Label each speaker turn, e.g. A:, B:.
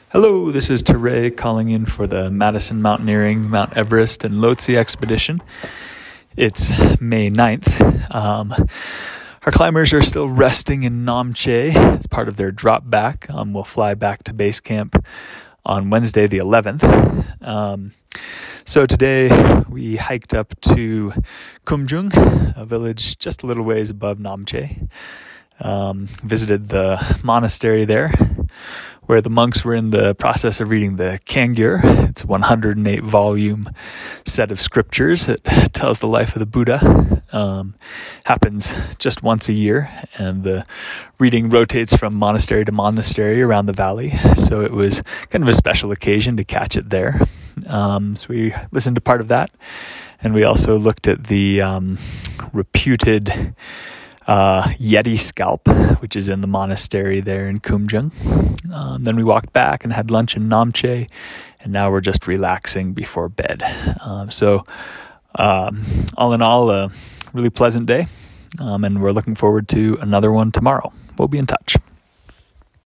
A: Hello, this is Teray calling in for the Madison Mountaineering, Mount Everest, and Lhotse expedition. It's May 9th. Our climbers are still resting in Namche as part of their drop back. We'll fly back to base camp on Wednesday the 11th. So today we hiked up to Kumjung, a village just a little ways above Namche. Visited the monastery there, where the monks were in the process of reading the Kangyur. It's a 108-volume set of scriptures. It tells the life of the Buddha. Happens just once a year, and the reading rotates from monastery to monastery around the valley. So it was kind of a special occasion to catch it there. So we listened to part of that, and we also looked at the reputed Yeti scalp, which is in the monastery there in Kumjung. Then we walked back and had lunch in Namche, and now we're just relaxing before bed. So all in all, a really pleasant day, and we're looking forward to another one tomorrow. We'll be in touch.